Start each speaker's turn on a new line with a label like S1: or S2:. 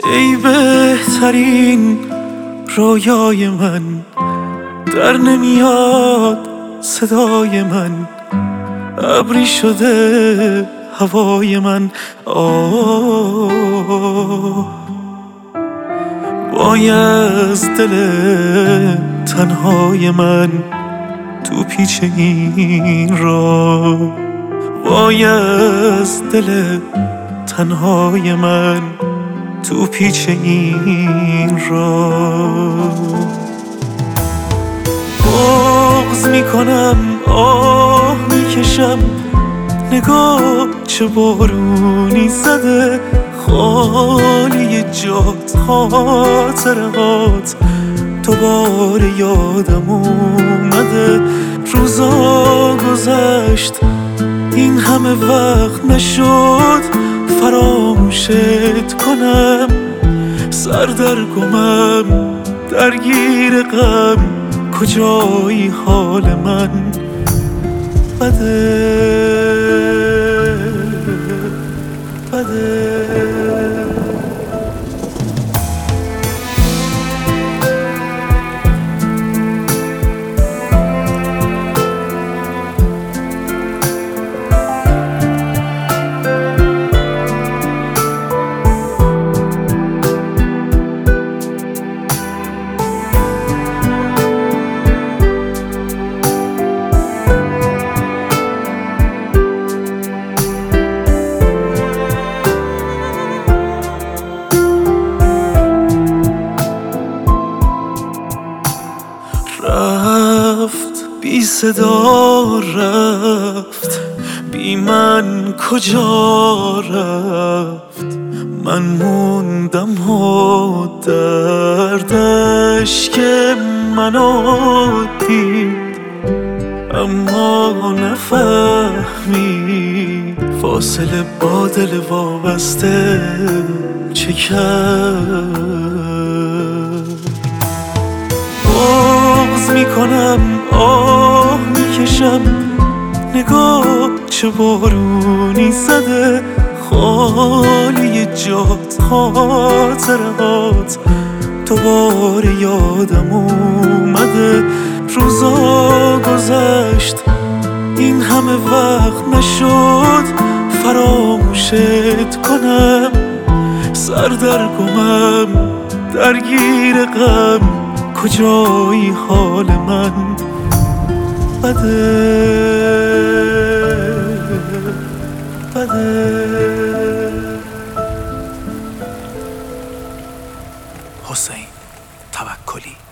S1: ای بهترین رویای من، در نمیاد صدای من، ابری شده هوای من. وای از دل تنهای من تو پیچ این راه، وای از دل تنهای من تو پیچ این راه. بغض میکنم، آه میکشم، نگاه چه بارونی زده، خالی جات خاطرات دوباره یادم اومده. روزا گذشت این همه وقت نشد فراموشت کنم، سردرگمم درگیر غم، کجایی حال من بده بده. رفت بی صدا، رفت بی من کجا رفت، من موندم و دردش که منو دید، اما نفهمی فاصله با دل وابسته چه کرد. بغض میکنم، آه میکشم، نگاه چه بارونی زده، خالی جات خاطرات دوباره یادم اومده. روزا گذشت این همه وقت نشد فراموشت کنم، سردرگمم درگیر غم، کجایی حال من بده بده. حسین توکلی.